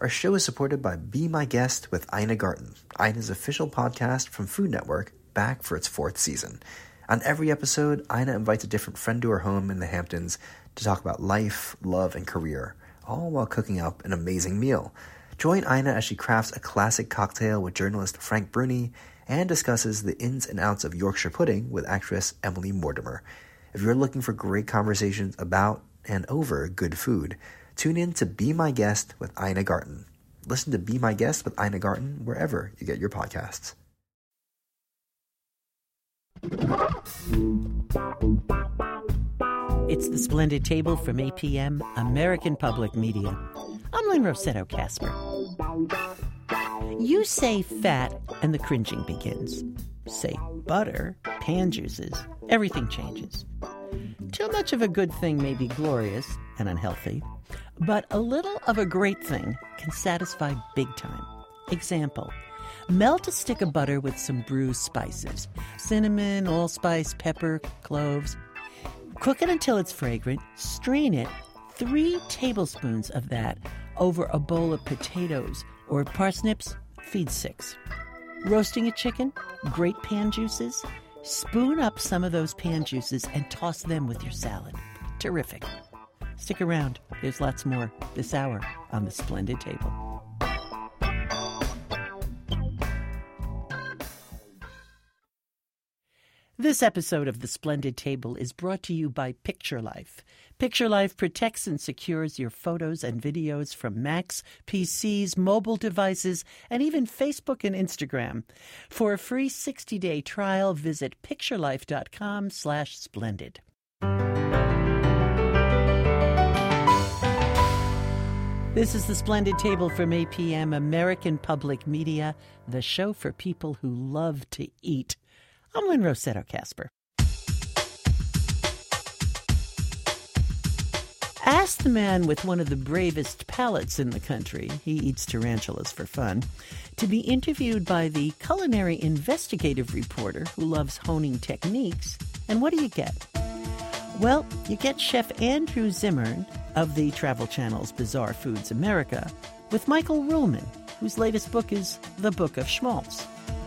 Our show is supported by Be My Guest with Ina Garten, Ina's official podcast from Food Network, back for its 4th season. On every episode, Ina invites a different friend to her home in the Hamptons to talk about life, love, and career, all while cooking up an amazing meal. Join Ina as she crafts a classic cocktail with journalist Frank Bruni and discusses the ins and outs of Yorkshire pudding with actress Emily Mortimer. If you're looking for great conversations about and over good food, tune in to Be My Guest with Ina Garten. Listen to Be My Guest with Ina Garten wherever you get your podcasts. It's The Splendid Table from APM, American Public Media. I'm Lynn Rossetto Kasper. You say fat and the cringing begins. Say butter, pan juices, everything changes. Too much of a good thing may be glorious and unhealthy, but a little of a great thing can satisfy big time. Example, melt a stick of butter with some bruised spices, cinnamon, allspice, pepper, cloves. Cook it until it's fragrant, strain it, 3 tablespoons of that over a bowl of potatoes or parsnips, feed 6. Roasting a chicken, grate pan juices, spoon up some of those pan juices and toss them with your salad. Terrific. Stick around. There's lots more this hour on The Splendid Table. This episode of The Splendid Table is brought to you by Picture Life. Picture Life protects and secures your photos and videos from Macs, PCs, mobile devices, and even Facebook and Instagram. For a free 60-day trial, visit picturelife.com/splendid. This is The Splendid Table from APM, American Public Media, the show for people who love to eat. I'm Lynn Rossetto Kasper. Ask the man with one of the bravest palates in the country, he eats tarantulas for fun, to be interviewed by the culinary investigative reporter who loves honing techniques, and what do you get? Well, you get Chef Andrew Zimmern of the Travel Channel's Bizarre Foods America with Michael Ruhlman, whose latest book is The Book of Schmaltz.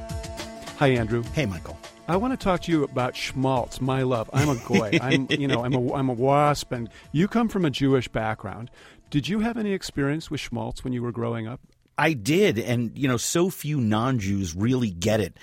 Hi, Andrew. Hey, Michael. I want to talk to you about schmaltz, my love. I'm a goy. I'm a wasp, and you come from a Jewish background. Did you have any experience with schmaltz when you were growing up? I did, and, so few non-Jews really get it.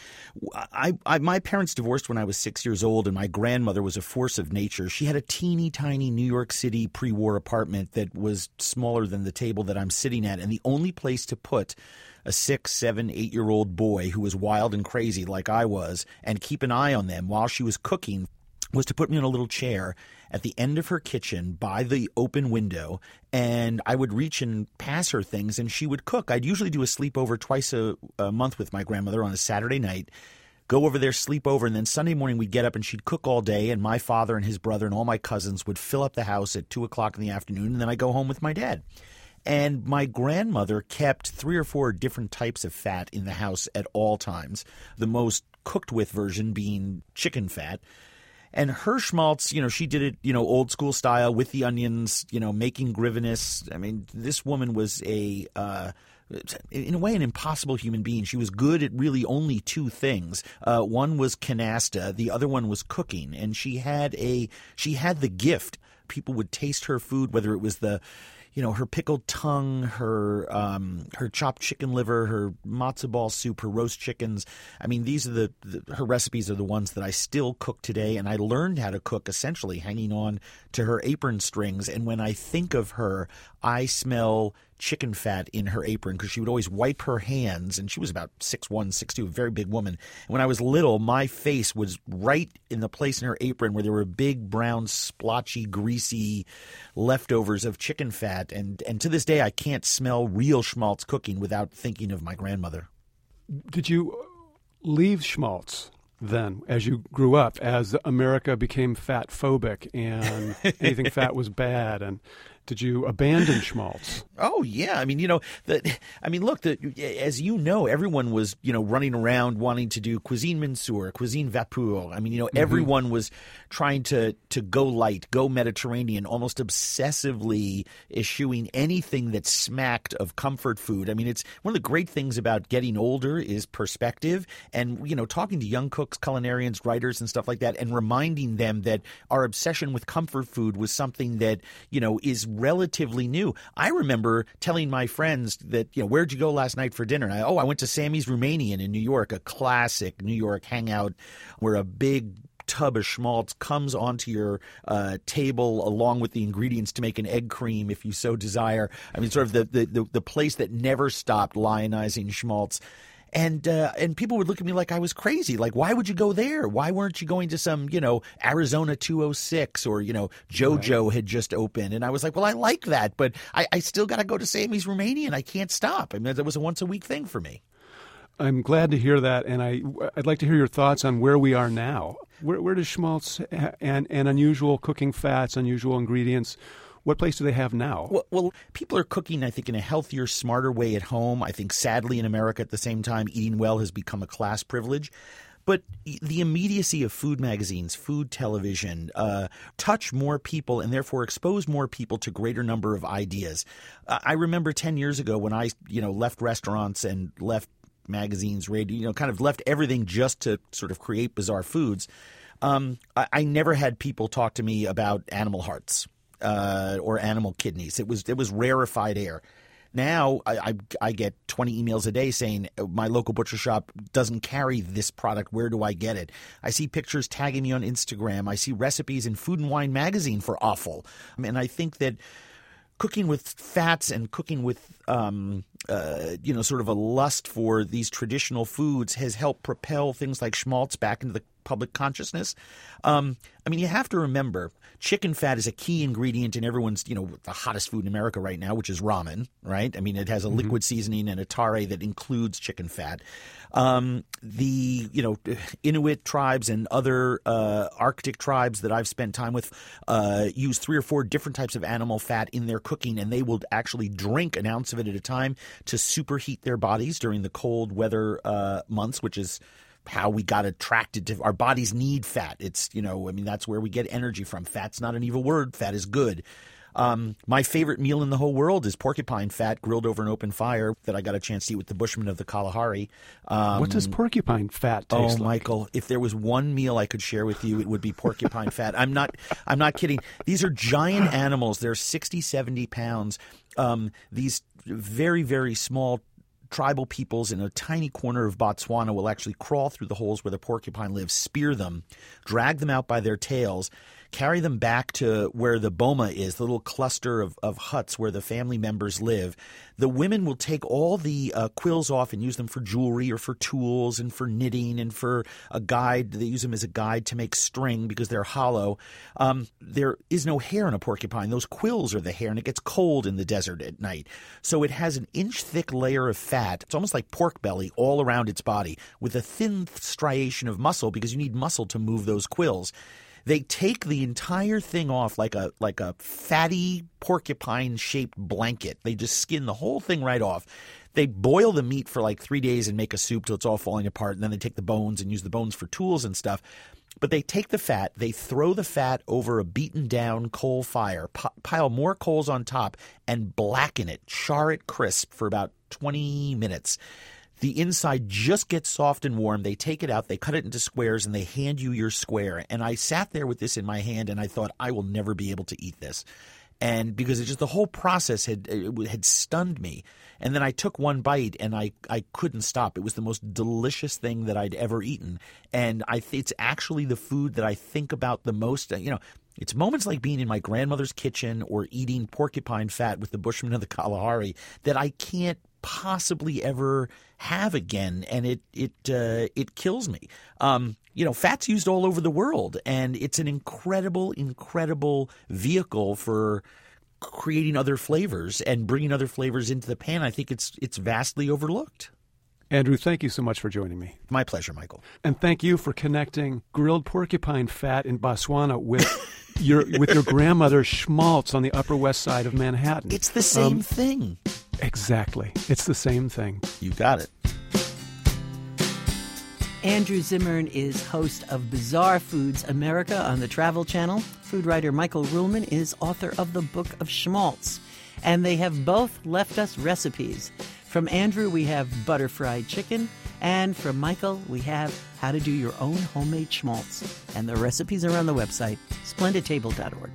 My parents divorced when I was 6 years old, and my grandmother was a force of nature. She had a teeny tiny New York City pre-war apartment that was smaller than the table that I'm sitting at, and the only place to put a 6, 7, 8-year-old boy who was wild and crazy like I was and keep an eye on them while she was cooking was to put me in a little chair at the end of her kitchen by the open window, and I would reach and pass her things, and she would cook. I'd usually do a sleepover twice a month with my grandmother on a Saturday night, go over there, sleep over, and then Sunday morning we'd get up and she'd cook all day, and my father and his brother and all my cousins would fill up the house at 2 o'clock in the afternoon, and then I'd go home with my dad. And my grandmother kept 3 or 4 different types of fat in the house at all times, the most cooked with version being chicken fat. And her schmaltz, she did it, old school style with the onions, making grivinous. I mean, this woman was in a way, an impossible human being. She was good at really only 2 things. One was canasta, the other one was cooking, and she had the gift. People would taste her food, whether it was her pickled tongue, her chopped chicken liver, her matzo ball soup, her roast chickens. I mean, these are her recipes are the ones that I still cook today, and I learned how to cook essentially hanging on to her apron strings. And when I think of her, I smell chicken fat in her apron because she would always wipe her hands, and she was about 6'1", 6'2", a very big woman. And when I was little, my face was right in the place in her apron where there were big, brown, splotchy, greasy leftovers of chicken fat. And to this day, I can't smell real schmaltz cooking without thinking of my grandmother. Did you leave schmaltz then as you grew up, as America became fat phobic and anything fat was bad? And Did you abandon schmaltz? Oh yeah, I mean, look, as you know, everyone was, running around wanting to do cuisine Mansour, cuisine vapeur. I mean, everyone was trying to go light, go Mediterranean, almost obsessively eschewing anything that smacked of comfort food. I mean, it's one of the great things about getting older is perspective, and talking to young cooks, culinarians, writers, and stuff like that, and reminding them that our obsession with comfort food was something that is relatively new. I remember telling my friends that, where'd you go last night for dinner? And I went to Sammy's Romanian in New York, a classic New York hangout where a big tub of schmaltz comes onto your table along with the ingredients to make an egg cream if you so desire. I mean, sort of the place that never stopped lionizing schmaltz. And people would look at me like I was crazy. Like, why would you go there? Why weren't you going to some, Arizona 206 or, JoJo had just opened? And I was like, well, I like that, but I still got to go to Sammy's Romanian. I can't stop. I mean, that was a once-a-week thing for me. I'm glad to hear that, and I'd like to hear your thoughts on where we are now. Where does schmaltz and unusual cooking fats, unusual ingredients, what place do they have now? Well, people are cooking, I think, in a healthier, smarter way at home. I think, sadly, in America at the same time, eating well has become a class privilege. But the immediacy of food magazines, food television, touch more people and therefore expose more people to greater number of ideas. I remember 10 years ago when I, left restaurants and left magazines, radio, kind of left everything just to sort of create bizarre foods. I never had people talk to me about animal hearts. Or animal kidneys. It was rarefied air. Now I get 20 emails a day saying my local butcher shop doesn't carry this product. Where do I get it? I see pictures tagging me on Instagram. I see recipes in Food and Wine magazine for offal. And I think that cooking with fats and cooking with sort of a lust for these traditional foods has helped propel things like schmaltz back into the public consciousness. You have to remember, chicken fat is a key ingredient in everyone's, the hottest food in America right now, which is ramen, right? I mean, it has a liquid seasoning and a tare that includes chicken fat. The Inuit tribes and other Arctic tribes that I've spent time with use 3 or 4 different types of animal fat in their cooking, and they will actually drink an ounce of it at a time to superheat their bodies during the cold weather months, which is how we got attracted to – our bodies need fat. It's, that's where we get energy from. Fat's not an evil word. Fat is good. My favorite meal in the whole world is porcupine fat grilled over an open fire that I got a chance to eat with the Bushmen of the Kalahari. What does porcupine fat taste like? Oh, Michael, if there was one meal I could share with you, it would be porcupine fat. I'm not kidding. These are giant animals. They're 60, 70 pounds. These very, very small tribal peoples in a tiny corner of Botswana will actually crawl through the holes where the porcupine lives, spear them, drag them out by their tails, carry them back to where the boma is, the little cluster of huts where the family members live. The women will take all the quills off and use them for jewelry or for tools and for knitting and for a guide. They use them as a guide to make string because they're hollow. There is no hair in a porcupine. Those quills are the hair, and it gets cold in the desert at night. So it has an inch-thick layer of fat. It's almost like pork belly all around its body with a thin striation of muscle because you need muscle to move those quills. They take the entire thing off like a fatty porcupine-shaped blanket. They just skin the whole thing right off. They boil the meat for like 3 days and make a soup till it's all falling apart, and then they take the bones and use the bones for tools and stuff. But they take the fat, they throw the fat over a beaten-down coal fire, pile more coals on top, and blacken it, char it crisp for about 20 minutes. The inside just gets soft and warm. They take it out, they cut it into squares, and they hand you your square. And I sat there with this in my hand, and I thought, I will never be able to eat this. And because it's just the whole process had stunned me. And then I took one bite, and I couldn't stop. It was the most delicious thing that I'd ever eaten. And it's actually the food that I think about the most. It's moments like being in my grandmother's kitchen or eating porcupine fat with the Bushmen of the Kalahari that I can't possibly ever have again, and it kills me. Fat's used all over the world, and it's an incredible vehicle for creating other flavors and bringing other flavors into the pan. I think it's vastly overlooked. Andrew, thank you so much for joining me. My pleasure, Michael. And thank you for connecting grilled porcupine fat in Botswana with your grandmother's schmaltz on the Upper West Side of Manhattan. It's the same thing. Exactly. It's the same thing. You got it. Andrew Zimmern is host of Bizarre Foods America on the Travel Channel. Food writer Michael Ruhlman is author of the Book of Schmaltz. And they have both left us recipes. From Andrew, we have butter fried chicken. And from Michael, we have how to do your own homemade schmaltz. And the recipes are on the website, splendidtable.org.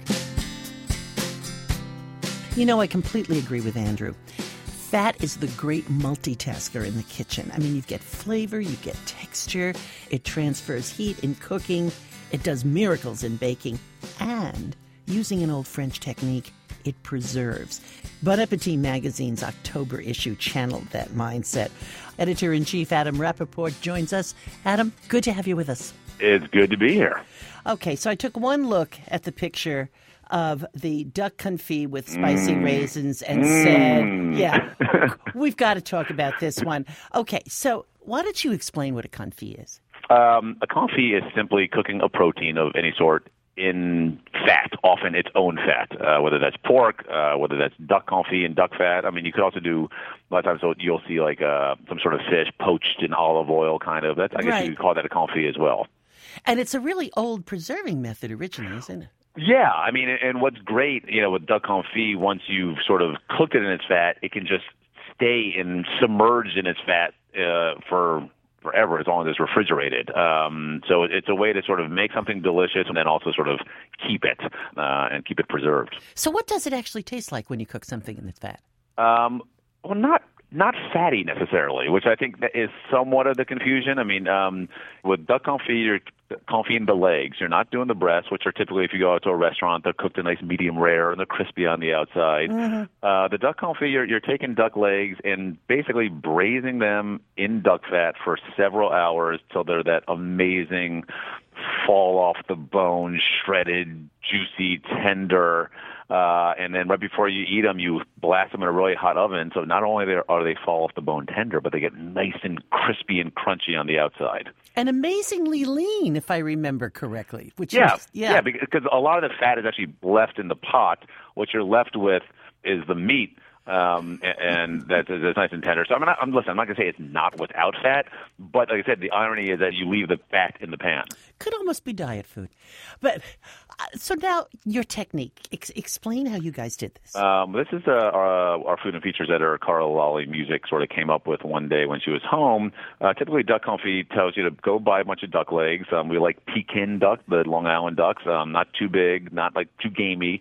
You know, I completely agree with Andrew. Fat is the great multitasker in the kitchen. I mean, you get flavor, you get texture, it transfers heat in cooking, it does miracles in baking, and using an old French technique, it preserves. Bon Appetit magazine's October issue channeled that mindset. Editor-in-Chief Adam Rappaport joins us. Adam, good to have you with us. It's good to be here. Okay, so I took one look at the picture of the duck confit with spicy raisins and said, yeah, we've got to talk about this one. Okay, so why don't you explain what a confit is? A confit is simply cooking a protein of any sort in fat, often its own fat, whether that's pork, whether that's duck confit and duck fat. I mean, you could also do, a lot of times you'll see like some sort of fish poached in olive oil kind of. I guess you could call that a confit as well. And it's a really old preserving method originally, isn't it? Yeah, I mean, and what's great, with duck confit, once you've sort of cooked it in its fat, it can just stay submerged in its fat for forever as long as it's refrigerated. So it's a way to sort of make something delicious and then also sort of keep it and keep it preserved. So what does it actually taste like when you cook something in its fat? Well, not fatty necessarily, which I think that is somewhat of the confusion. I mean, with duck confit, you're confit the legs. You're not doing the breasts, which are typically, if you go out to a restaurant, they're cooked a nice medium rare and they're crispy on the outside. Mm-hmm. The duck confit, you're taking duck legs and basically braising them in duck fat for several hours till they're that amazing fall off the bone, shredded, juicy, tender. And then right before you eat them, you blast them in a really hot oven. So not only are they fall off the bone tender, but they get nice and crispy and crunchy on the outside. And amazingly lean, if I remember correctly. Yeah, because a lot of the fat is actually left in the pot. What you're left with is the meat. And that's nice and tender. So I'm not going to say it's not without fat, but like I said, the irony is that you leave the fat in the pan. Could almost be diet food. But so now your technique. Explain how you guys did this. This is our food and features editor, Carla Lawley Music, sort of came up with one day when she was home. Typically, duck confit tells you to go buy a bunch of duck legs. We like Pekin duck, the Long Island ducks, not too big, not like too gamey.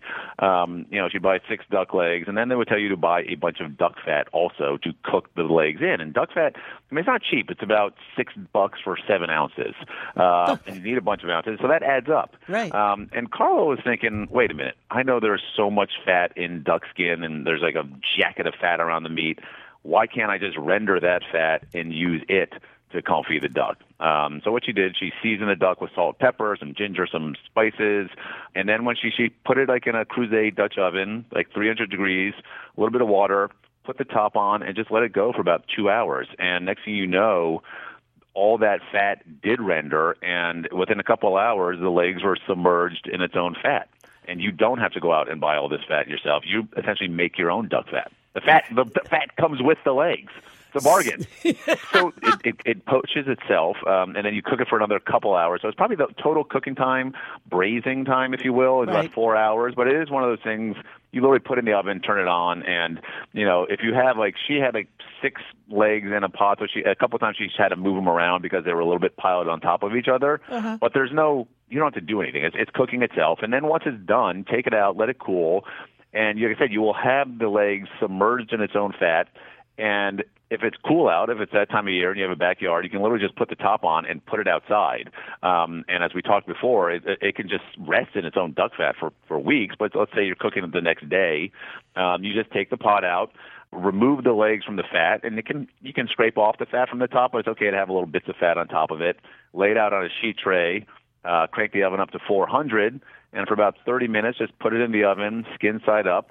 She'd buy 6 duck legs, and then they would tell you to buy a bunch of duck fat also to cook the legs in. And duck fat, I mean, it's not cheap. It's about $6 for 7 ounces. And you need a bunch of ounces, so that adds up. Right. And Carlo was thinking, wait a minute, I know there's so much fat in duck skin and there's like a jacket of fat around the meat. Why can't I just render that fat and use it to confit the duck? So what she did, she seasoned the duck with salt, pepper, some ginger, some spices, and then when she put it like in a Creuset Dutch oven, like 300 degrees, a little bit of water, put the top on, and just let it go for about 2 hours. And next thing you know, all that fat did render, and within a couple of hours, the legs were submerged in its own fat. And you don't have to go out and buy all this fat yourself. You essentially make your own duck fat. The fat comes with the legs. It's a bargain. So it poaches itself, and then you cook it for another couple hours. So it's probably the total cooking time, braising time, if you will, is about 4 hours. But it is one of those things you literally put in the oven, turn it on, and if you have she had 6 legs in a pot, so a couple of times she had to move them around because they were a little bit piled on top of each other. Uh-huh. But you don't have to do anything. It's cooking itself, and then once it's done, take it out, let it cool, and like I said, you will have the legs submerged in its own fat. And if it's cool out, if it's that time of year and you have a backyard, you can literally just put the top on and put it outside. And as we talked before, it can just rest in its own duck fat for weeks. But let's say you're cooking it the next day. You just take the pot out, remove the legs from the fat, and you can scrape off the fat from the top, but it's okay to have a little bits of fat on top of it. Lay it out on a sheet tray, crank the oven up to 400, and for about 30 minutes, just put it in the oven, skin side up,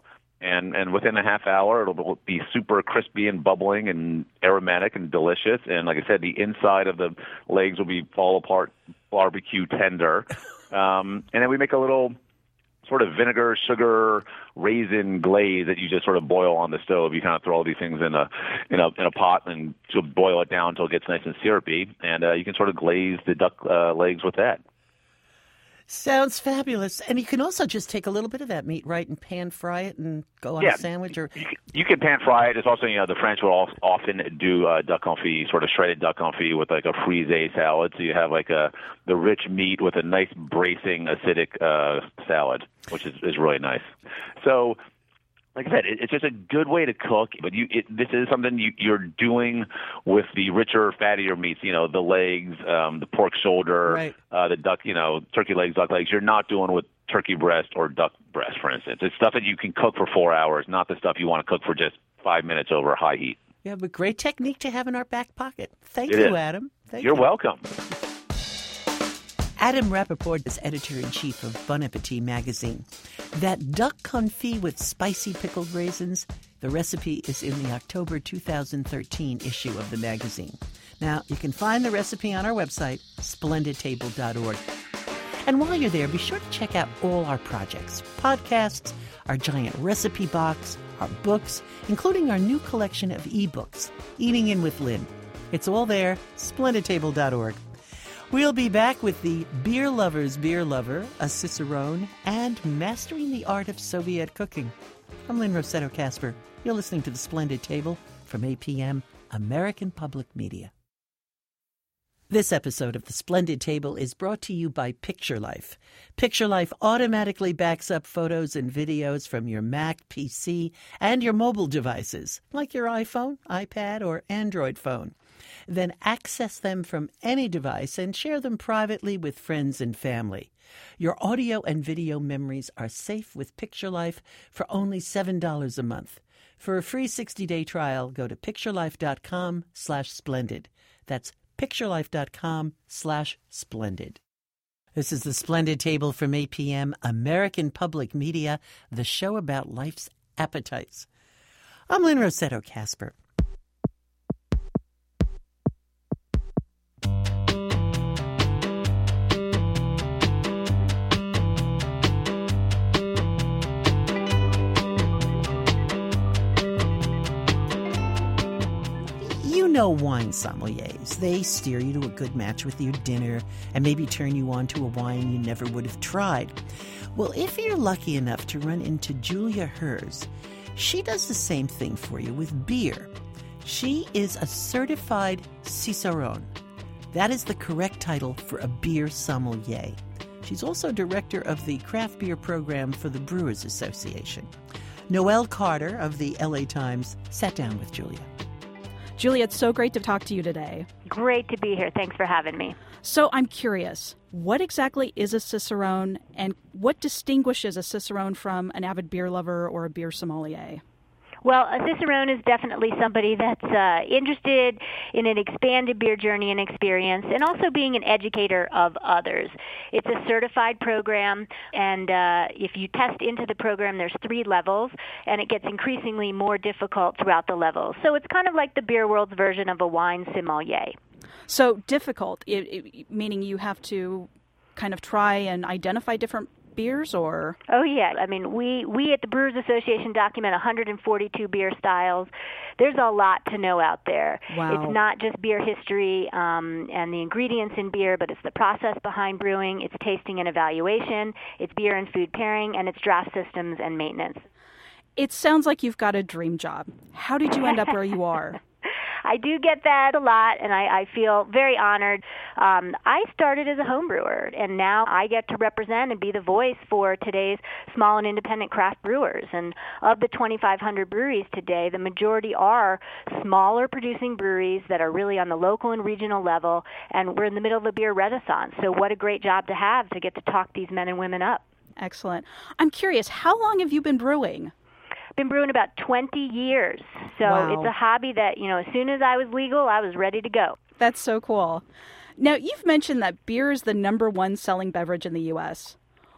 And within a half hour, it'll be super crispy and bubbling and aromatic and delicious. And like I said, the inside of the legs will be fall apart barbecue tender. And then we make a little sort of vinegar, sugar, raisin glaze that you just sort of boil on the stove. You kind of throw all these things in a pot and boil it down until it gets nice and syrupy. And you can sort of glaze the duck legs with that. Sounds fabulous. And you can also just take a little bit of that meat, right, and pan fry it and go on a sandwich. Or you can pan fry it. It's also, the French will often do duck confit, sort of shredded duck confit with like a frisée salad. So you have like the rich meat with a nice bracing acidic salad, which is really nice. So, like I said, it's just a good way to cook, but this is something you're doing with the richer, fattier meats, the legs, the pork shoulder, right. The duck, turkey legs, duck legs. You're not doing with turkey breast or duck breast, for instance. It's stuff that you can cook for 4 hours, not the stuff you want to cook for just 5 minutes over high heat. Yeah, but great technique to have in our back pocket. Thank you, Adam. You're welcome. Adam Rappaport is editor-in-chief of Bon Appetit magazine. That duck confit with spicy pickled raisins, the recipe is in the October 2013 issue of the magazine. Now, you can find the recipe on our website, splendidtable.org. And while you're there, be sure to check out all our projects, podcasts, our giant recipe box, our books, including our new collection of ebooks, Eating In with Lynn. It's all there, splendidtable.org. We'll be back with the Beer Lover's Beer Lover, a Cicerone, and Mastering the Art of Soviet Cooking. I'm Lynn Rossetto Kasper. You're listening to The Splendid Table from APM, American Public Media. This episode of The Splendid Table is brought to you by Picture Life. Picture Life automatically backs up photos and videos from your Mac, PC, and your mobile devices, like your iPhone, iPad, or Android phone. Then access them from any device and share them privately with friends and family. Your audio and video memories are safe with Picture Life for only $7 a month. For a free 60-day trial, go to picturelife.com/splendid. That's picturelife.com/splendid. This is The Splendid Table from APM, American Public Media, the show about life's appetites. I'm Lynn Rossetto Kasper. Wine sommeliers. They steer you to a good match with your dinner and maybe turn you on to a wine you never would have tried. Well, if you're lucky enough to run into Julia Herz, she does the same thing for you with beer. She is a certified Cicerone. That is the correct title for a beer sommelier. She's also director of the craft beer program for the Brewers Association. Noelle Carter of the LA Times sat down with Julia. Julia, it's so great to talk to you today. Great to be here. Thanks for having me. So I'm curious, what exactly is a Cicerone, and what distinguishes a Cicerone from an avid beer lover or a beer sommelier? Well, a Cicerone is definitely somebody that's interested in an expanded beer journey and experience, and also being an educator of others. It's a certified program, and if you test into the program, there's 3 levels, and it gets increasingly more difficult throughout the levels. So it's kind of like the beer world's version of a wine sommelier. So difficult, meaning you have to kind of try and identify different beers, or? Oh, yeah. I mean, we at the Brewers Association document 142 beer styles. There's a lot to know out there. Wow. It's not just beer history and the ingredients in beer, but it's the process behind brewing, it's tasting and evaluation, it's beer and food pairing, and it's draft systems and maintenance. It sounds like you've got a dream job. How did you end up where you are? I do get that a lot, and I feel very honored. I started as a home brewer, and now I get to represent and be the voice for today's small and independent craft brewers. And of the 2,500 breweries today, the majority are smaller producing breweries that are really on the local and regional level, and we're in the middle of a beer renaissance. So what a great job to have to get to talk these men and women up. Excellent. I'm curious, how long have you been brewing? Been brewing about 20 years. So Wow. It's a hobby that, as soon as I was legal, I was ready to go. That's so cool. Now, you've mentioned that beer is the #1 selling beverage in the U.S.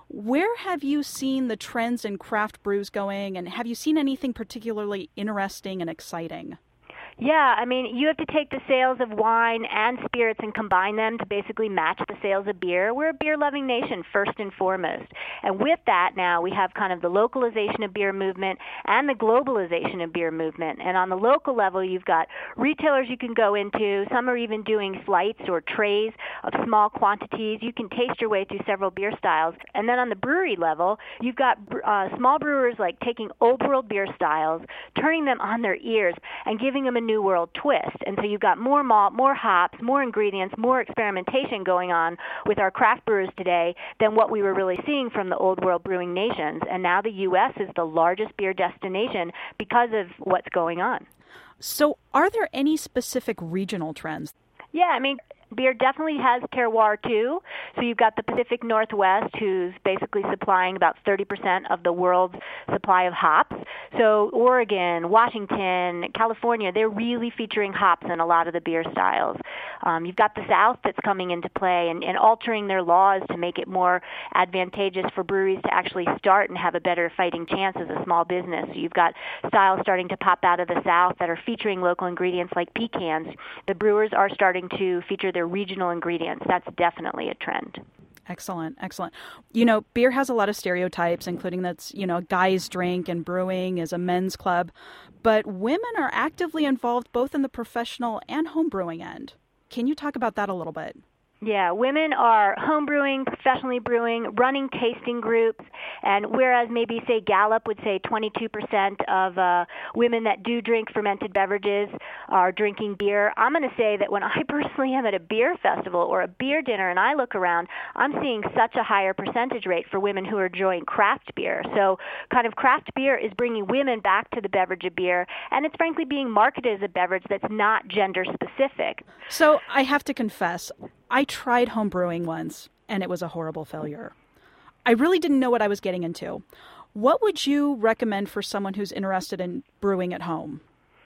Where have you seen the trends in craft brews going, and have you seen anything particularly interesting and exciting? Yeah, I mean, you have to take the sales of wine and spirits and combine them to basically match the sales of beer. We're a beer-loving nation, first and foremost. And with that now, we have kind of the localization of beer movement and the globalization of beer movement. And on the local level, you've got retailers you can go into. Some are even doing flights or trays of small quantities. You can taste your way through several beer styles. And then on the brewery level, you've got small brewers like taking old world beer styles, turning them on their ears, and giving them a new world twist. And so you've got more malt, more hops, more ingredients, more experimentation going on with our craft brewers today than what we were really seeing from the old world brewing nations. And now the U.S. is the largest beer destination because of what's going on. So are there any specific regional trends? Yeah, I mean, beer definitely has terroir too. So you've got the Pacific Northwest, who's basically supplying about 30% of the world's supply of hops. So Oregon, Washington, California, they're really featuring hops in a lot of the beer styles. You've got the South that's coming into play and altering their laws to make it more advantageous for breweries to actually start and have a better fighting chance as a small business. So you've got styles starting to pop out of the South that are featuring local ingredients like pecans. The brewers are starting to feature their regional ingredients. That's definitely a trend. Excellent, excellent. You know, beer has a lot of stereotypes, including that's, you know, guys drink and brewing is a men's club. But women are actively involved both in the professional and home brewing end. Can you talk about that a little bit? Yeah, women are home brewing, professionally brewing, running tasting groups, and whereas maybe, say, Gallup would say 22% of women that do drink fermented beverages are drinking beer, I'm going to say that when I personally am at a beer festival or a beer dinner and I look around, I'm seeing such a higher percentage rate for women who are enjoying craft beer. So kind of craft beer is bringing women back to the beverage of beer, and it's frankly being marketed as a beverage that's not gender specific. So I have to confess, I tried home brewing once, and it was a horrible failure. I really didn't know what I was getting into. What would you recommend for someone who's interested in brewing at home?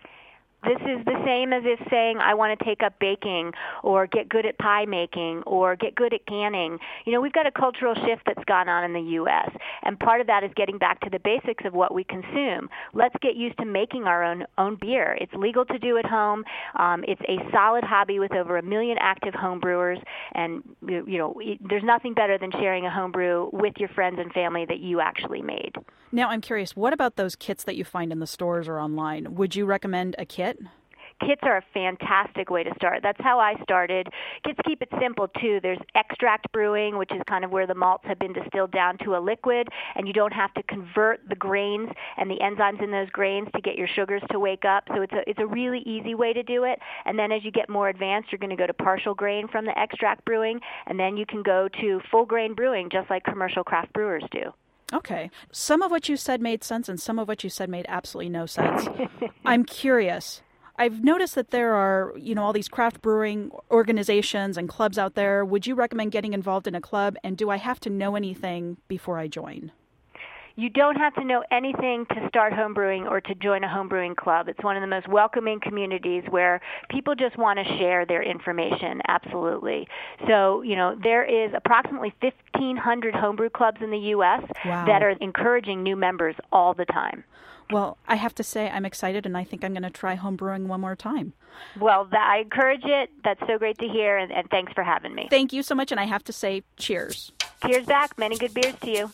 This is the same as if saying I want to take up baking or get good at pie making or get good at canning. You know, we've got a cultural shift that's gone on in the U.S., and part of that is getting back to the basics of what we consume. Let's get used to making our own beer. It's legal to do at home. It's a solid hobby with over 1 million active home brewers, and you know, there's nothing better than sharing a home brew with your friends and family that you actually made. Now, I'm curious, what about those kits that you find in the stores or online? Would you recommend a kit? Kits are a fantastic way to start. That's how I started. Kits keep it simple, too. There's extract brewing, which is kind of where the malts have been distilled down to a liquid, and you don't have to convert the grains and the enzymes in those grains to get your sugars to wake up. So it's a really easy way to do it. And then as you get more advanced, you're going to go to partial grain from the extract brewing, and then you can go to full grain brewing, just like commercial craft brewers do. Okay. Some of what you said made sense, and some of what you said made absolutely no sense. I'm curious. I've noticed that there are, you know, all these craft brewing organizations and clubs out there. Would you recommend getting involved in a club, and do I have to know anything before I join? You don't have to know anything to start homebrewing or to join a homebrewing club. It's one of the most welcoming communities where people just want to share their information, absolutely. So, you know, there is approximately 1,500 homebrew clubs in the U.S. Wow. that are encouraging new members all the time. Well, I have to say I'm excited, and I think I'm going to try homebrewing one more time. Well, I encourage it. That's so great to hear, and thanks for having me. Thank you so much, and I have to say cheers. Cheers back. Many good beers to you.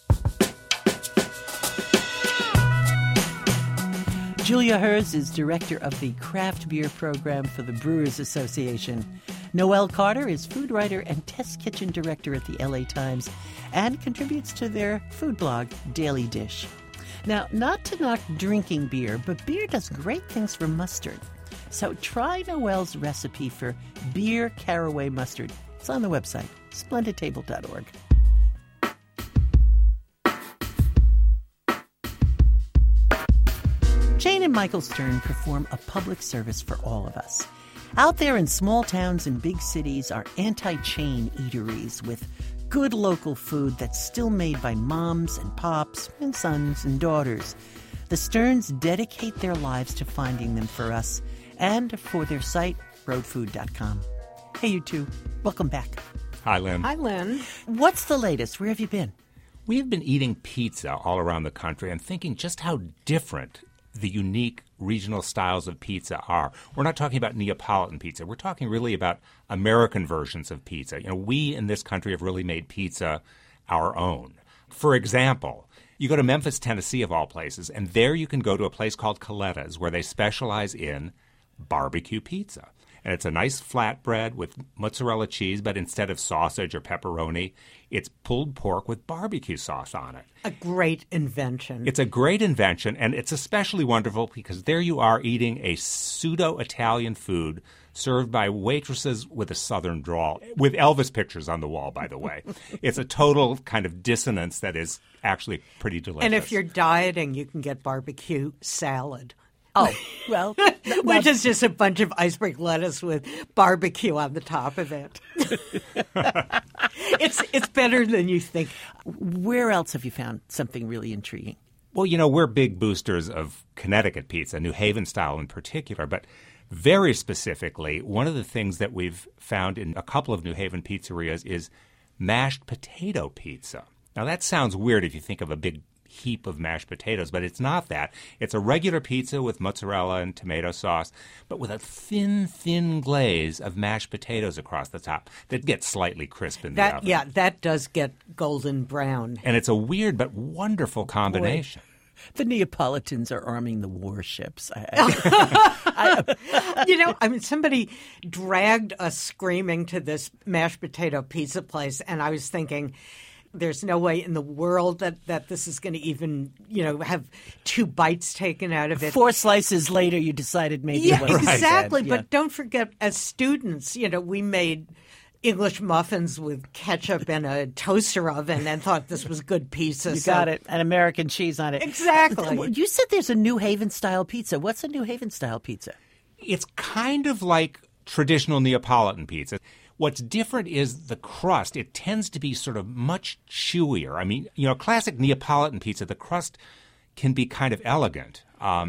Julia Herz is director of the craft beer program for the Brewers Association. Noelle Carter is food writer and test kitchen director at the LA Times and contributes to their food blog, Daily Dish. Now, not to knock drinking beer, but beer does great things for mustard. So try Noelle's recipe for beer caraway mustard. It's on the website, splendidtable.org. Jane and Michael Stern perform a public service for all of us. Out there in small towns and big cities are anti-chain eateries with good local food that's still made by moms and pops and sons and daughters. The Sterns dedicate their lives to finding them for us and for their site, roadfood.com. Hey, you two. Welcome back. Hi, Lynn. Hi, Lynn. What's the latest? Where have you been? We have been eating pizza all around the country and thinking just how different the unique regional styles of pizza are. We're not talking about Neapolitan pizza. We're talking really about American versions of pizza. We in this country have really made pizza our own. For example, you go to Memphis, Tennessee, of all places, and there you can go to a place called Coletta's where they specialize in barbecue pizza. And it's a nice flatbread with mozzarella cheese, but instead of sausage or pepperoni, it's pulled pork with barbecue sauce on it. A great invention. It's a great invention, and it's especially wonderful because there you are eating a pseudo-Italian food served by waitresses with a southern drawl, with Elvis pictures on the wall, by the way. It's a total kind of dissonance that is actually pretty delicious. And if you're dieting, you can get barbecue salad. Oh, well. Which is just a bunch of iceberg lettuce with barbecue on the top of it. It's better than you think. Where else have you found something really intriguing? Well, we're big boosters of Connecticut pizza, New Haven style in particular, but very specifically, one of the things that we've found in a couple of New Haven pizzerias is mashed potato pizza. Now, that sounds weird if you think of a big heap of mashed potatoes, but it's not that. It's a regular pizza with mozzarella and tomato sauce, but with a thin glaze of mashed potatoes across the top that gets slightly crisp in the oven. Yeah, that does get golden brown. And it's a weird but wonderful combination. Boy. The Neapolitans are arming the warships. Somebody dragged us screaming to this mashed potato pizza place, and I was thinking, there's no way in the world that this is going to even, have 2 bites taken out of it. 4 slices later, you decided maybe it wasn't exactly. bad. But don't forget, as students, we made English muffins with ketchup in a toaster oven and thought this was good pizza. You got it. And American cheese on it. Exactly. You said there's a New Haven-style pizza. What's a New Haven-style pizza? It's kind of like traditional Neapolitan pizza. What's different is the crust. It tends to be sort of much chewier. I mean, classic Neapolitan pizza, the crust can be kind of elegant.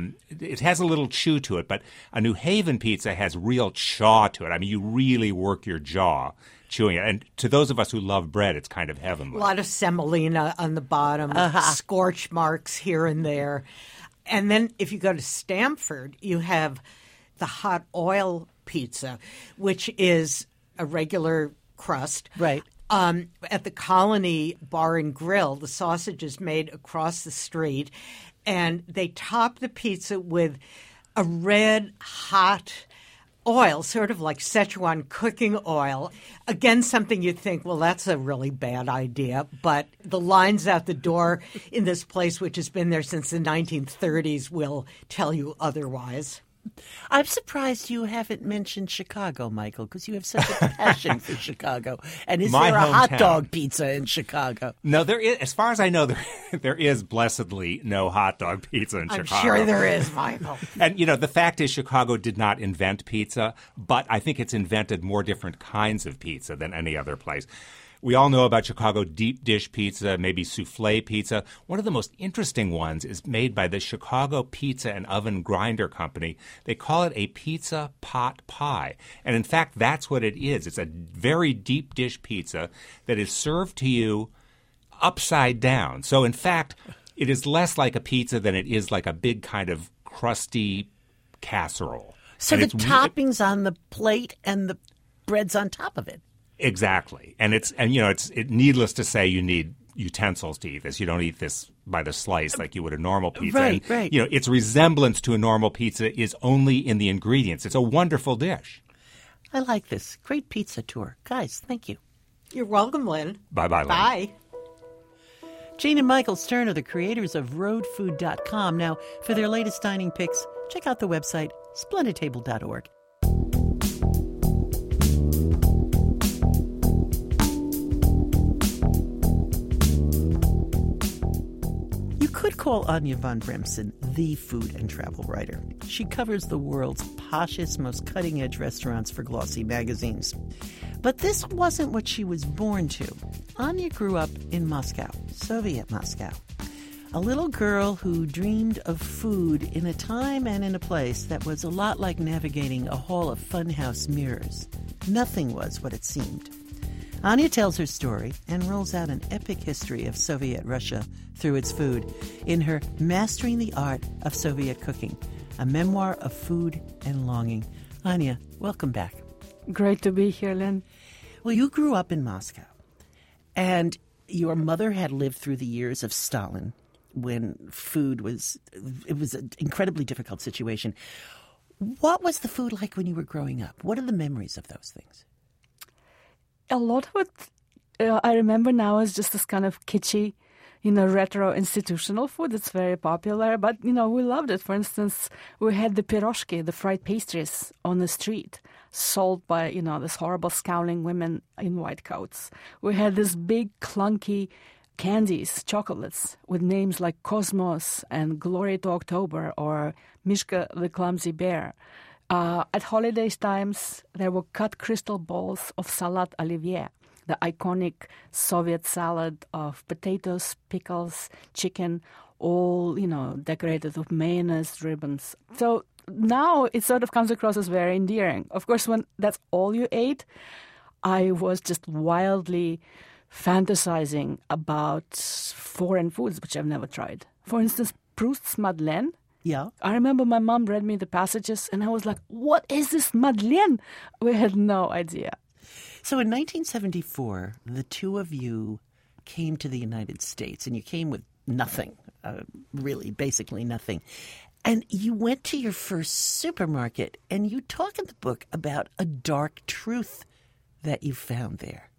It has a little chew to it, but a New Haven pizza has real chaw to it. I mean, you really work your jaw chewing it. And to those of us who love bread, it's kind of heavenly. A lot of semolina on the bottom, scorch marks here and there. And then if you go to Stamford, you have the hot oil pizza, which is a regular crust. Right. At the Colony Bar and Grill, the sausage is made across the street, and they top the pizza with a red, hot oil, sort of like Szechuan cooking oil. Again, something you'd think, well, that's a really bad idea. But the lines out the door in this place, which has been there since the 1930s, will tell you otherwise. I'm surprised you haven't mentioned Chicago, Michael, because you have such a passion for Chicago. And is there a hot dog pizza in Chicago? No, there is. As far as I know, there is blessedly no hot dog pizza in Chicago. I'm sure there is, Michael. And, the fact is Chicago did not invent pizza, but I think it's invented more different kinds of pizza than any other place. We all know about Chicago deep dish pizza, maybe souffle pizza. One of the most interesting ones is made by the Chicago Pizza and Oven Grinder Company. They call it a pizza pot pie. And in fact, that's what it is. It's a very deep dish pizza that is served to you upside down. So in fact, it is less like a pizza than it is like a big kind of crusty casserole. So the topping's on the plate and the bread's on top of it. Exactly. And it's needless to say you need utensils to eat this. You don't eat this by the slice like you would a normal pizza. Right, and, right. Its resemblance to a normal pizza is only in the ingredients. It's a wonderful dish. I like this. Great pizza tour. Guys, thank you. You're welcome, Lynn. Bye-bye, Lynn. Bye. Jane and Michael Stern are the creators of roadfood.com. Now, for their latest dining picks, check out the website splendidtable.org. You could call Anya von Bremsen the food and travel writer. She covers the world's poshest, most cutting-edge restaurants for glossy magazines. But this wasn't what she was born to. Anya grew up in Moscow, Soviet Moscow. A little girl who dreamed of food in a time and in a place that was a lot like navigating a hall of funhouse mirrors. Nothing was what it seemed. Anya tells her story and rolls out an epic history of Soviet Russia through its food in her Mastering the Art of Soviet Cooking, a memoir of food and longing. Anya, welcome back. Great to be here, Lynn. Well, you grew up in Moscow, and your mother had lived through the years of Stalin when food was an incredibly difficult situation. What was the food like when you were growing up? What are the memories of those things? A lot of it I remember now is just this kind of kitschy, retro institutional food. It's very popular, but, we loved it. For instance, we had the piroshki, the fried pastries on the street, sold by, this horrible scowling women in white coats. We had this big clunky candies, chocolates, with names like Cosmos and Glory to October or Mishka the Clumsy Bear. At holiday times, there were cut crystal balls of salad olivier, the iconic Soviet salad of potatoes, pickles, chicken, all, decorated with mayonnaise ribbons. So now it sort of comes across as very endearing. Of course, when that's all you ate, I was just wildly fantasizing about foreign foods, which I've never tried. For instance, Proust's Madeleine. Yeah. I remember my mom read me the passages, and I was like, what is this Madeleine? We had no idea. So in 1974, the two of you came to the United States, and you came with nothing, really, basically nothing. And you went to your first supermarket, and you talk in the book about a dark truth that you found there.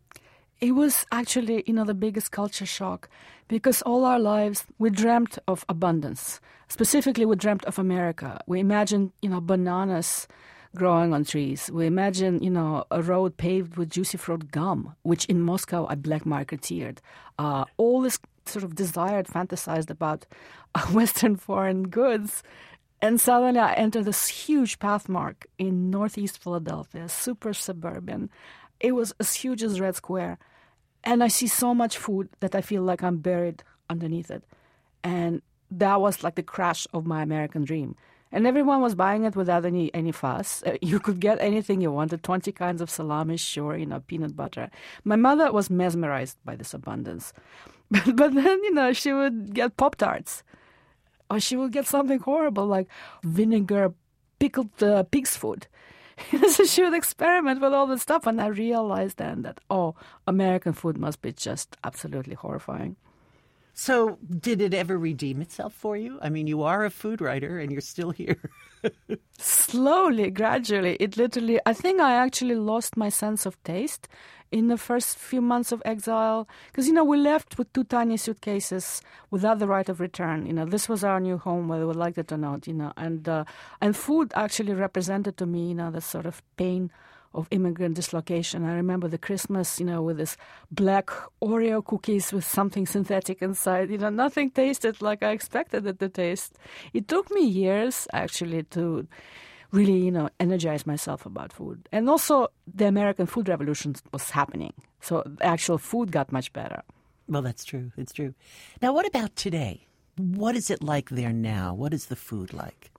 It was actually, the biggest culture shock, because all our lives we dreamt of abundance. Specifically, we dreamt of America. We imagined, bananas growing on trees. We imagined, a road paved with juicy fruit gum, which in Moscow I black marketeered. All this sort of desired, fantasized about Western foreign goods. And suddenly I entered this huge pathmark in northeast Philadelphia, super suburban. It was as huge as Red Square. And I see so much food that I feel like I'm buried underneath it. And that was like the crash of my American dream. And everyone was buying it without any fuss. You could get anything you wanted, 20 kinds of salami, sure, peanut butter. My mother was mesmerized by this abundance. But then, she would get Pop-Tarts. Or she would get something horrible like vinegar pickled pig's food. So she would experiment with all this stuff, and I realized then that, American food must be just absolutely horrifying. So did it ever redeem itself for you? I mean, you are a food writer, and you're still here. Slowly, gradually. I think I actually lost my sense of taste in the first few months of exile. Because, we left with 2 tiny suitcases without the right of return. This was our new home, whether we liked it or not, and food actually represented to me, the sort of pain of immigrant dislocation. I remember the Christmas, with this black Oreo cookies with something synthetic inside. Nothing tasted like I expected it to taste. It took me years, actually, to really, energize myself about food. And also, the American food revolution was happening. So the actual food got much better. Well, that's true. It's true. Now, what about today? What is it like there now? What is the food like?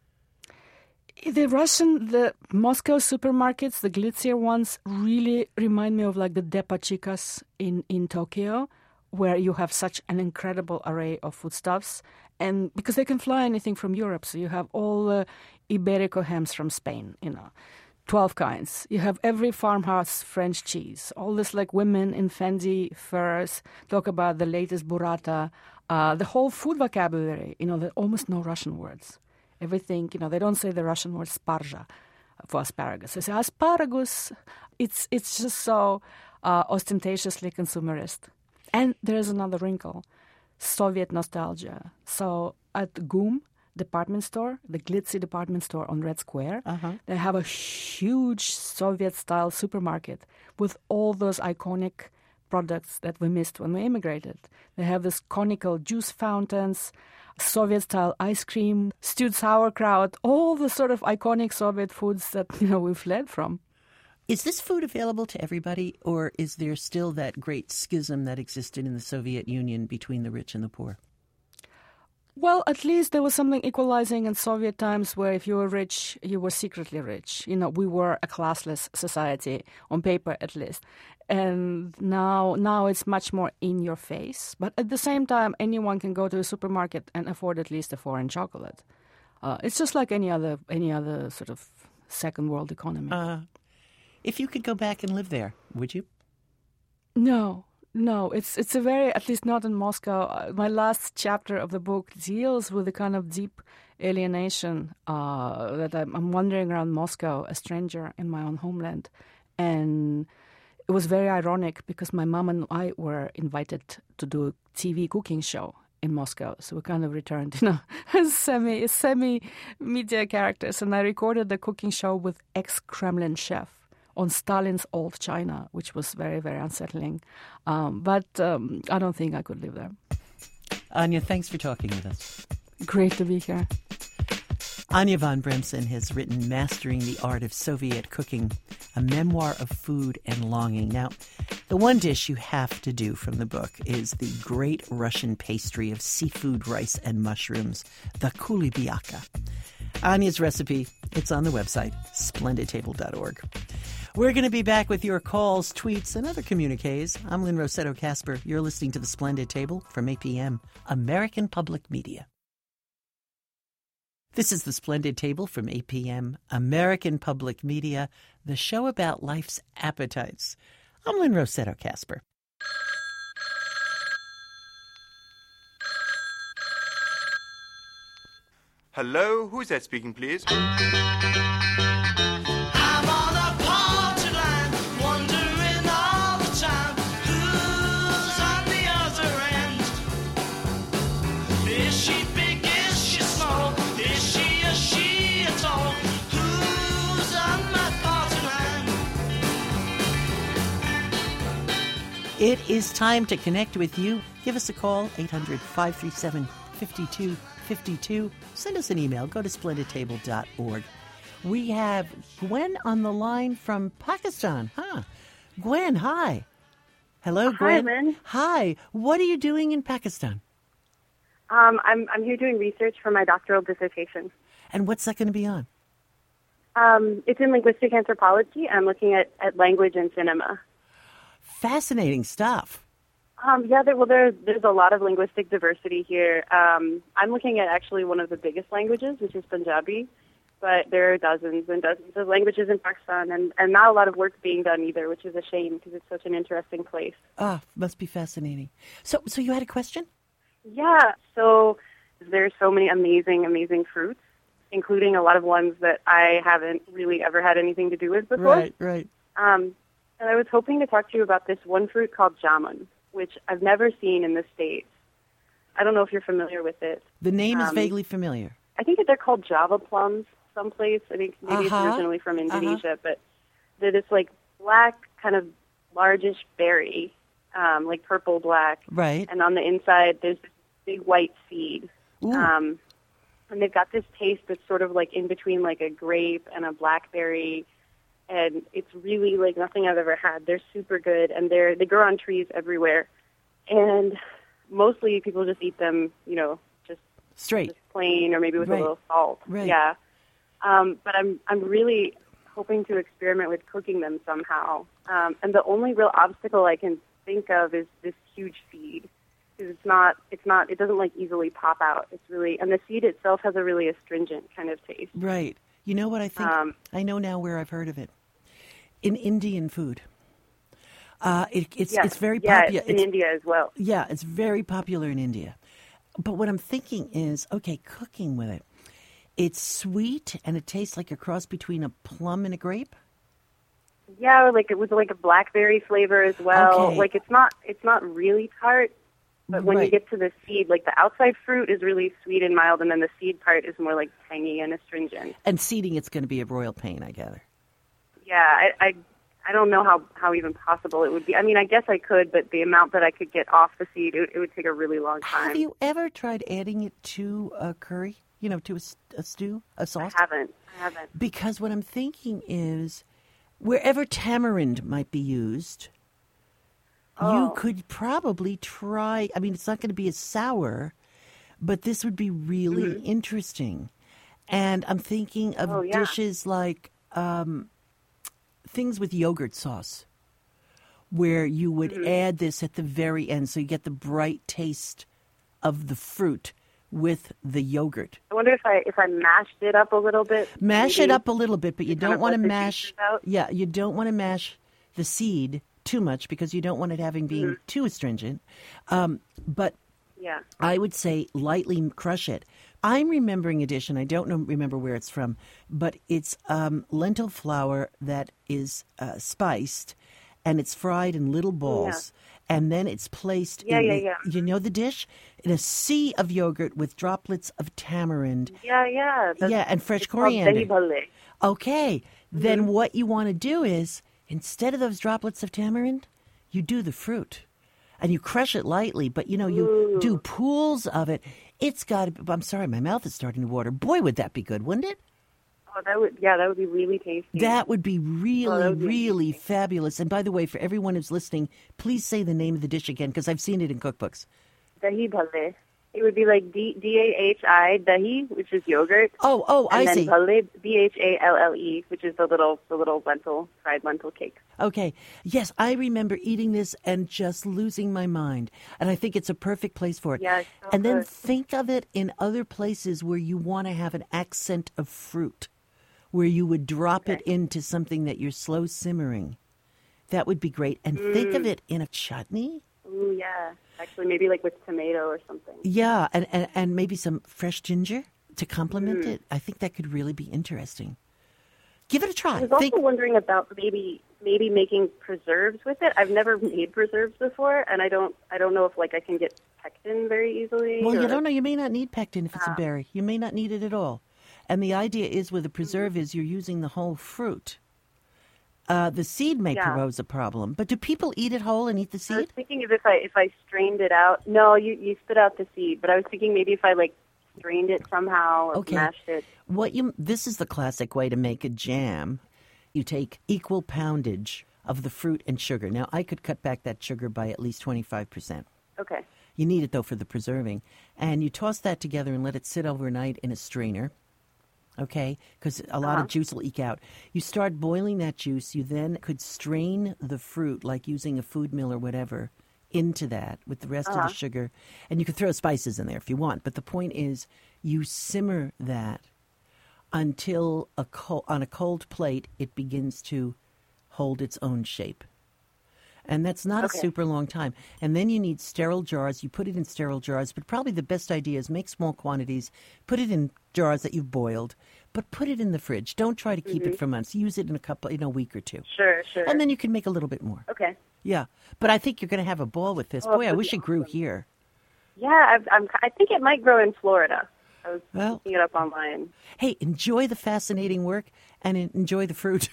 The Moscow supermarkets, the glitzier ones, really remind me of like the Depachikas in Tokyo, where you have such an incredible array of foodstuffs. And because they can fly anything from Europe, so you have all the Iberico hams from Spain, 12 kinds. You have every farmhouse French cheese. All this like women in Fendi furs talk about the latest burrata. The whole food vocabulary, there are almost no Russian words. Everything, they don't say the Russian word sparja for asparagus. They say asparagus. It's just so ostentatiously consumerist. And there's another wrinkle, Soviet nostalgia. So at GUM department store, the glitzy department store on Red Square, they have a huge Soviet-style supermarket with all those iconic products that we missed when we immigrated. They have this conical juice fountains, Soviet-style ice cream, stewed sauerkraut, all the sort of iconic Soviet foods that, we fled from. Is this food available to everybody, or is there still that great schism that existed in the Soviet Union between the rich and the poor? Well, at least there was something equalizing in Soviet times where if you were rich, you were secretly rich. We were a classless society, on paper at least. And now it's much more in your face. But at the same time, anyone can go to a supermarket and afford at least a foreign chocolate. It's just like any other sort of second world economy. If you could go back and live there, would you? No, it's a very, at least not in Moscow. My last chapter of the book deals with the kind of deep alienation that I'm wandering around Moscow, a stranger in my own homeland. And it was very ironic because my mom and I were invited to do a TV cooking show in Moscow. So we kind of returned, as semi-media characters. And I recorded the cooking show with ex-Kremlin chef on Stalin's old China, which was very, very unsettling. But I don't think I could live there. Anya, thanks for talking with us. Great to be here. Anya von Bremzen has written Mastering the Art of Soviet Cooking, a memoir of food and longing. Now, the one dish you have to do from the book is the great Russian pastry of seafood, rice, and mushrooms, the kulibiaka. Anya's recipe, it's on the website, splendidtable.org. We're going to be back with your calls, tweets, and other communiques. I'm Lynn Rossetto Kasper. You're listening to The Splendid Table from APM, American Public Media. This is The Splendid Table from APM, American Public Media, the show about life's appetites. I'm Lynn Rossetto Kasper. Hello, who's that speaking, please? It is time to connect with you. Give us a call, 800-537-5252. Send us an email. Go to splendidtable.org. We have Gwen on the line from Pakistan. Gwen, hi. Hello, Gwen. Hi, Lynn. Hi. What are you doing in Pakistan? I'm here doing research for my doctoral dissertation. And what's that going to be on? It's in linguistic anthropology. I'm looking at language and cinema. Fascinating stuff. There's a lot of linguistic diversity here. I'm looking at actually one of the biggest languages, which is Punjabi, but there are dozens and dozens of languages in Pakistan, and not a lot of work being done either, which is a shame because it's such an interesting place. Must be fascinating. So you had a question? Yeah, so there's so many amazing, amazing fruits, including a lot of ones that I haven't really ever had anything to do with before. Right. And I was hoping to talk to you about this one fruit called jamun, which I've never seen in the States. I don't know if you're familiar with it. The name is vaguely familiar. I think that they're called Java plums someplace. I think maybe it's originally from Indonesia, but they're this like black kind of largish berry, like purple black. Right. And on the inside there's this big white seed. And they've got this taste that's sort of like in between like a grape and a blackberry. And it's really like nothing I've ever had. They're super good, and they grow on trees everywhere. And mostly people just eat them, just straight, just plain, or maybe with a little salt. Right. Yeah. But I'm really hoping to experiment with cooking them somehow. And the only real obstacle I can think of is this huge seed, because it doesn't like easily pop out. It's really, and the seed itself has a really astringent kind of taste. Right. You know what I think? I know now where I've heard of it. In Indian food. It's very popular. It's in India as well. Yeah, it's very popular in India. But what I'm thinking is, cooking with it. It's sweet and it tastes like a cross between a plum and a grape? Yeah, like it was like a blackberry flavor as well. Okay. Like it's not really tart. But when you get to the seed, like the outside fruit is really sweet and mild, and then the seed part is more like tangy and astringent. And seeding it's going to be a royal pain, I gather. Yeah, I don't know how even possible it would be. I mean, I guess I could, but the amount that I could get off the seed, it would take a really long time. Have you ever tried adding it to a curry, to a stew, a sauce? I haven't. Because what I'm thinking is, wherever tamarind might be used, you could probably try, it's not going to be as sour, but this would be really interesting. And I'm thinking of dishes like things with yogurt sauce, where you would add this at the very end so you get the bright taste of the fruit with the yogurt. I wonder if I mashed it up a little bit. Mash it up a little bit, but you don't want to mash. Yeah, you don't want to mash the seed too much because you don't want it being too astringent. But yeah, I would say lightly crush it. I'm remembering a dish, and I don't remember where it's from, but it's lentil flour that is spiced, and it's fried in little balls. Yeah. And then it's placed in you know the dish? In a sea of yogurt with droplets of tamarind. Yeah. And fresh coriander. Okay. Then what you want to do is, instead of those droplets of tamarind, you do the fruit. And you crush it lightly, but, you do pools of it. It's got to be, I'm sorry, my mouth is starting to water. Boy, would that be good, wouldn't it? Oh, that would be really tasty. That would be really fabulous. And by the way, for everyone who's listening, please say the name of the dish again, because I've seen it in cookbooks. Dahi bhalle. It would be like D-A-H-I, dahi, which is yogurt. Oh, I see. And then bhalle, B-H-A-L-L-E, which is the little fried lentil cake. Okay. Yes, I remember eating this and just losing my mind. And I think it's a perfect place for it. Yeah, it's so and then good. think of it in other places where you want to have an accent of fruit, where you would drop it into something that you're slow simmering. That would be great. And think of it in a chutney. Ooh, yeah. Actually, maybe like with tomato or something. Yeah, and maybe some fresh ginger to complement it. I think that could really be interesting. Give it a try. I was also wondering about maybe making preserves with it. I've never made preserves before, and I don't know if I can get pectin very easily. Well, you don't know. You may not need pectin if it's a berry. You may not need it at all. And the idea is with a preserve is you're using the whole fruit. The seed may pose a problem, but do people eat it whole and eat the seed? I was thinking if I strained it out. No, you spit out the seed, but I was thinking maybe if I strained it somehow or mashed it. This is the classic way to make a jam. You take equal poundage of the fruit and sugar. Now, I could cut back that sugar by at least 25%. Okay. You need it, though, for the preserving. And you toss that together and let it sit overnight in a strainer. Okay, because a lot of juice will eke out. You start boiling that juice. You then could strain the fruit, like using a food mill or whatever, into that with the rest of the sugar. And you could throw spices in there if you want. But the point is you simmer that until on a cold plate it begins to hold its own shape. And that's not a super long time. And then you need sterile jars. You put it in sterile jars, but probably the best idea is make small quantities, put it in jars that you've boiled, but put it in the fridge. Don't try to keep it for months. Use it in a week or two. Sure. And then you can make a little bit more. Okay. Yeah. But I think you're going to have a ball with this. Boy, I wish it grew here. Yeah, I think it might grow in Florida. I was looking it up online. Hey, enjoy the fascinating work and enjoy the fruit.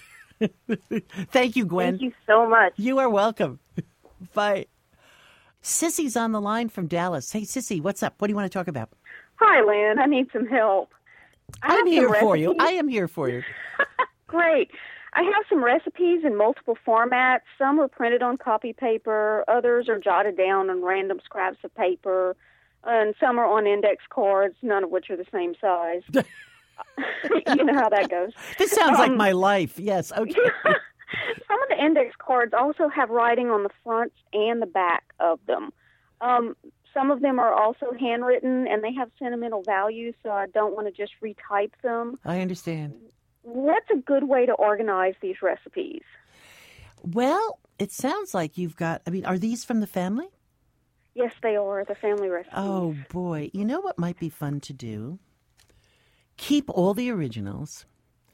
Thank you, Gwen. Thank you so much. You are welcome. Bye. Sissy's on the line from Dallas. Hey, Sissy, what's up? What do you want to talk about? Hi, Lynn. I need some help. I'm here for you. I am here for you. Great. I have some recipes in multiple formats. Some are printed on copy paper. Others are jotted down on random scraps of paper. And some are on index cards, none of which are the same size. You know how that goes. This sounds like my life. Yes. Okay. Some of the index cards also have writing on the front and the back of them. Some of them are also handwritten, and they have sentimental value, so I don't want to just retype them. I understand. What's a good way to organize these recipes? Well, it sounds like you've got, are these from the family? Yes, they are, the family recipes. Oh, boy. You know what might be fun to do? Keep all the originals,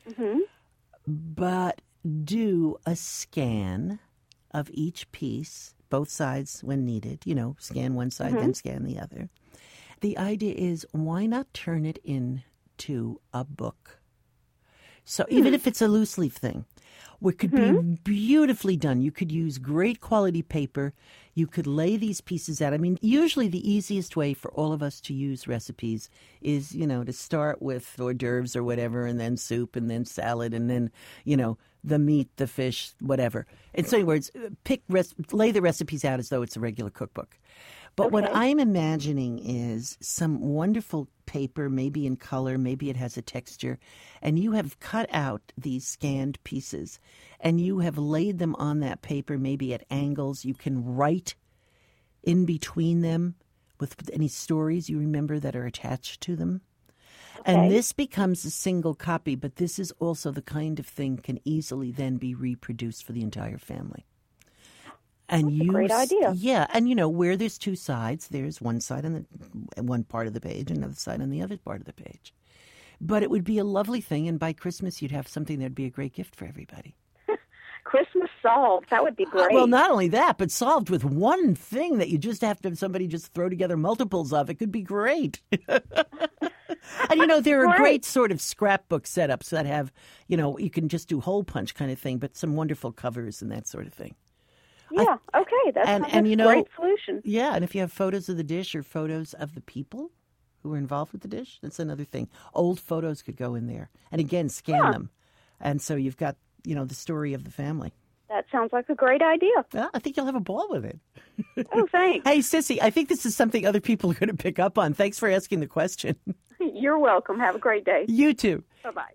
but do a scan of each piece, both sides when needed. Scan one side, then scan the other. The idea is, why not turn it into a book? So even if it's a loose leaf thing, it could be beautifully done. You could use great quality paper. You could lay these pieces out. Usually the easiest way for all of us to use recipes is, to start with hors d'oeuvres or whatever, and then soup, and then salad, and then, the meat, the fish, whatever. In so many words, lay the recipes out as though it's a regular cookbook. But what I'm imagining is some wonderful paper, maybe in color, maybe it has a texture, and you have cut out these scanned pieces, and you have laid them on that paper, maybe at angles. You can write in between them with any stories you remember that are attached to them. And this becomes a single copy, but this is also the kind of thing can easily then be reproduced for the entire family. And That's a great idea. Yeah, and where there's two sides, there's one side on one part of the page, another side on the other part of the page. But it would be a lovely thing, and by Christmas you'd have something that'd be a great gift for everybody. Christmas solved. That would be great. Well, not only that, but solved with one thing that you just have to have somebody just throw together multiples of. It could be great. And, there are great sort of scrapbook setups that have, you can just do hole punch kind of thing, but some wonderful covers and that sort of thing. Yeah, okay. That's a great solution. Yeah, and if you have photos of the dish or photos of the people who were involved with the dish, that's another thing. Old photos could go in there. And again, scan them. And so you've got, the story of the family. That sounds like a great idea. Yeah, I think you'll have a ball with it. Oh, thanks. Hey, Sissy, I think this is something other people are going to pick up on. Thanks for asking the question. You're welcome. Have a great day. You too. Bye-bye.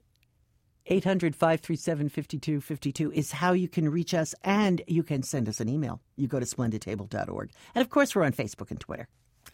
800-537-5252 is how you can reach us, and you can send us an email. You go to splendidtable.org. And, of course, we're on Facebook and Twitter.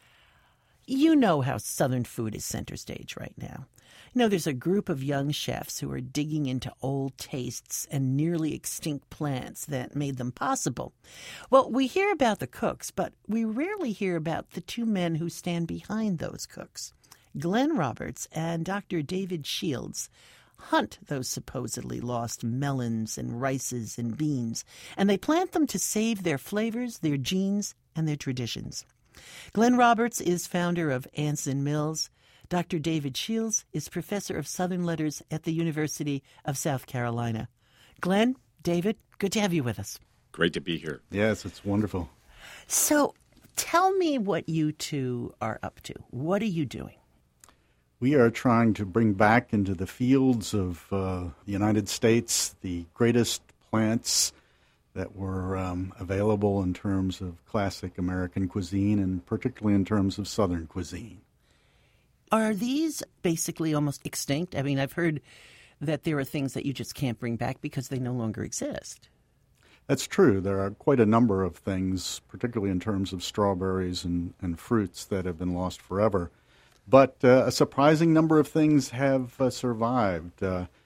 You know how Southern food is center stage right now. There's a group of young chefs who are digging into old tastes and nearly extinct plants that made them possible. Well, we hear about the cooks, but we rarely hear about the two men who stand behind those cooks. Glenn Roberts and Dr. David Shields hunt those supposedly lost melons and rices and beans, and they plant them to save their flavors, their genes, and their traditions. Glenn Roberts is founder of Anson Mills. Dr. David Shields is professor of Southern Letters at the University of South Carolina. Glenn, David, good to have you with us. Great to be here. Yes, it's wonderful. So tell me what you two are up to. What are you doing? We are trying to bring back into the fields of the United States the greatest plants that were available in terms of classic American cuisine and particularly in terms of Southern cuisine. Are these basically almost extinct? I mean, I've heard that there are things that you just can't bring back because they no longer exist. That's true. There are quite a number of things, particularly in terms of strawberries and fruits, that have been lost forever. But a surprising number of things have survived.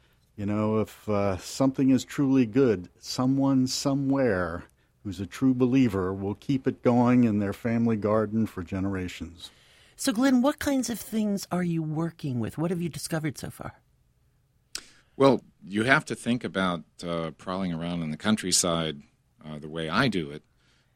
If something is truly good, someone somewhere who's a true believer will keep it going in their family garden for generations. So, Glenn, what kinds of things are you working with? What have you discovered so far? Well, you have to think about prowling around in the countryside the way I do it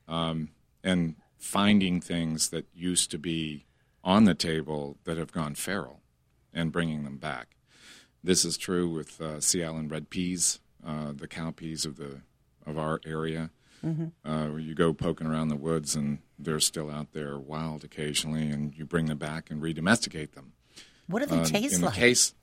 and finding things that used to be on the table that have gone feral and bringing them back. This is true with Sea Island red peas, the cowpeas of our area. Where you go poking around the woods and they're still out there wild occasionally, and you bring them back and redomesticate them. What do they taste like?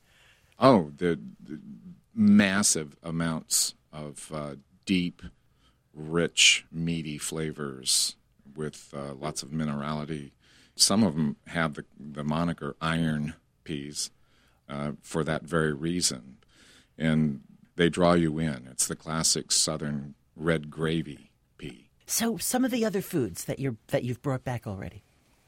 The massive amounts of deep, rich, meaty flavors with lots of minerality. Some of them have the moniker iron peas for that very reason, and they draw you in. It's the classic Southern red gravy pea. So some of the other foods that you've brought back already.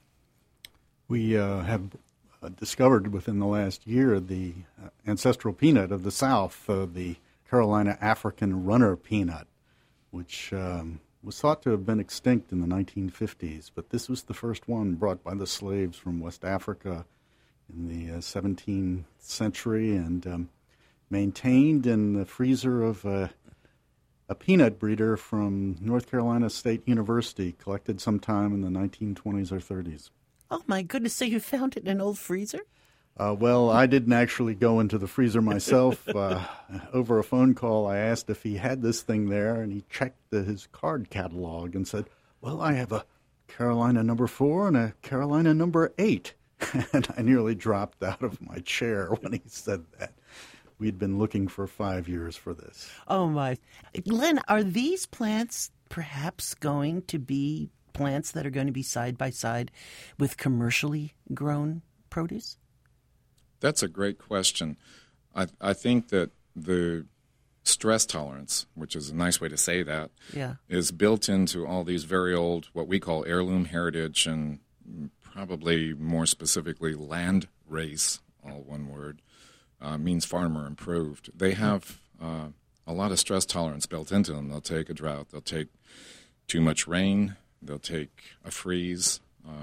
We have discovered within the last year the ancestral peanut of the South, the Carolina African runner peanut, which was thought to have been extinct in the 1950s, but this was the first one brought by the slaves from West Africa in the 17th century and maintained in the freezer of a peanut breeder from North Carolina State University, collected sometime in the 1920s or 30s. Oh, my goodness. So you found it in an old freezer? Well, I didn't actually go into the freezer myself. Over a phone call, I asked if he had this thing there, and he checked his card catalog and said, well, I have a Carolina number 4 and a Carolina number 8. And I nearly dropped out of my chair when he said that. We'd been looking for 5 years for this. Oh, my. Glenn, are these plants perhaps going to be plants that are going to be side by side with commercially grown produce? That's a great question. I think that the stress tolerance, which is a nice way to say that, is built into all these very old, what we call heirloom heritage, and probably more specifically land race, all one word, means farmer improved. They have a lot of stress tolerance built into them. They'll take a drought. They'll take too much rain. They'll take a freeze.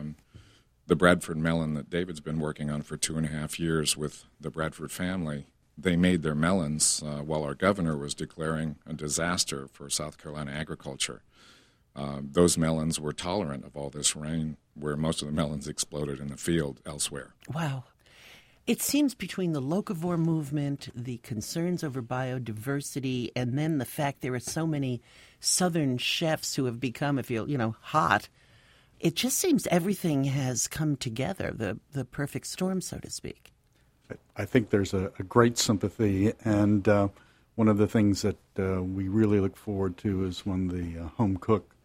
The Bradford melon that David's been working on for 2.5 years with the Bradford family, they made their melons while our governor was declaring a disaster for South Carolina agriculture. Those melons were tolerant of all this rain, where most of the melons exploded in the field elsewhere. Wow. It seems between the locavore movement, the concerns over biodiversity, and then the fact there are so many Southern chefs who have become, hot, it just seems everything has come together, the perfect storm, so to speak. I think there's a great sympathy, and one of the things that we really look forward to is when the home cook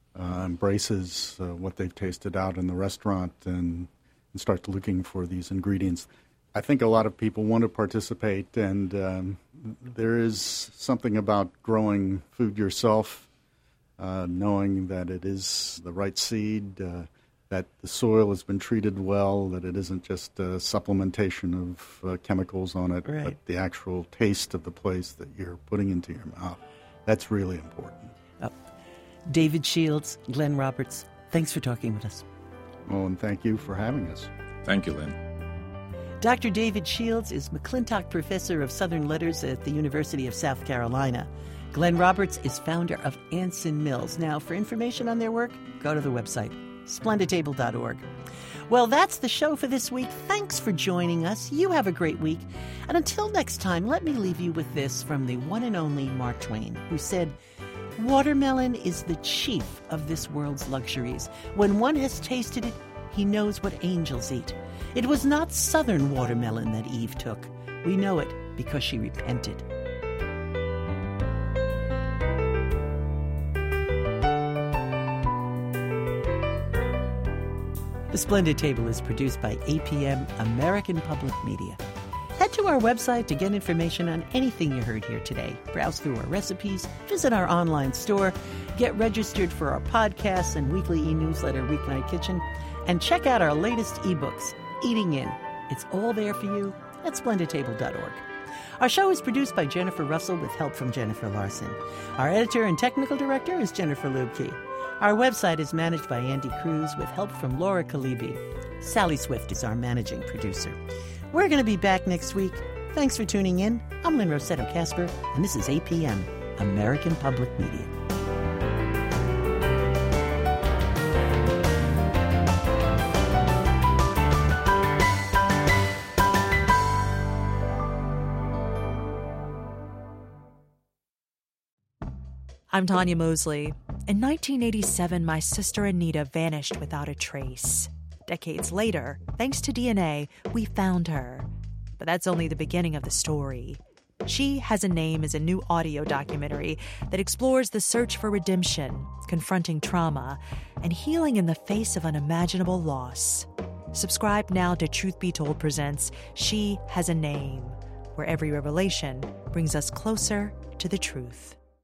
embraces what they've tasted out in the restaurant and starts looking for these ingredients. I think a lot of people want to participate, and there is something about growing food yourself, knowing that it is the right seed, that the soil has been treated well, that it isn't just a supplementation of chemicals on it, but the actual taste of the place that you're putting into your mouth. That's really important. David Shields, Glenn Roberts, thanks for talking with us. Well, and thank you for having us. Thank you, Lynn. Dr. David Shields is McClintock Professor of Southern Letters at the University of South Carolina. Glenn Roberts is founder of Anson Mills. Now, for information on their work, go to the website, splendidtable.org. Well, that's the show for this week. Thanks for joining us. You have a great week. And until next time, let me leave you with this from the one and only Mark Twain, who said, "Watermelon is the chief of this world's luxuries. When one has tasted it, he knows what angels eat. It was not southern watermelon that Eve took. We know it because she repented." The Splendid Table is produced by APM, American Public Media. Head to our website to get information on anything you heard here today. Browse through our recipes, visit our online store, get registered for our podcasts and weekly e-newsletter, Weeknight Kitchen, and check out our latest ebooks, Eating In. It's all there for you at splendidtable.org. Our show is produced by Jennifer Russell with help from Jennifer Larson. Our editor and technical director is Jennifer Lubke. Our website is managed by Andy Cruz with help from Laura Kalibi. Sally Swift is our managing producer. We're going to be back next week. Thanks for tuning in. I'm Lynn Rossetto Kasper, and this is APM, American Public Media. I'm Tanya Mosley. In 1987, my sister Anita vanished without a trace. Decades later, thanks to DNA, we found her. But that's only the beginning of the story. She Has a Name is a new audio documentary that explores the search for redemption, confronting trauma, and healing in the face of unimaginable loss. Subscribe now to Truth Be Told presents She Has a Name, where every revelation brings us closer to the truth.